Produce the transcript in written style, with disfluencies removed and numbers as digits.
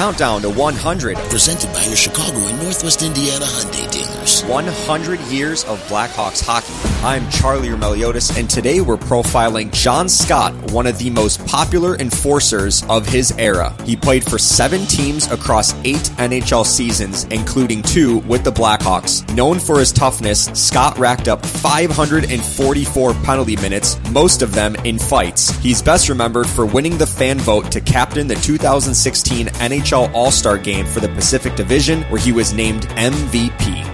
countdown to 100. Presented by your Chicago and Northwest Indiana Hyundai dealers. 100 years of Blackhawks hockey. I'm Charlie Meliotis, and today we're profiling John Scott, one of the most popular enforcers of his era. He played for 7 teams across 8 NHL seasons, including 2 with the Blackhawks. Known for his toughness, Scott racked up 544 penalty minutes, most of them in fights. He's best remembered for winning the fan vote to captain the 2016 NHL All-Star Game for the Pacific Division, where he was named MVP.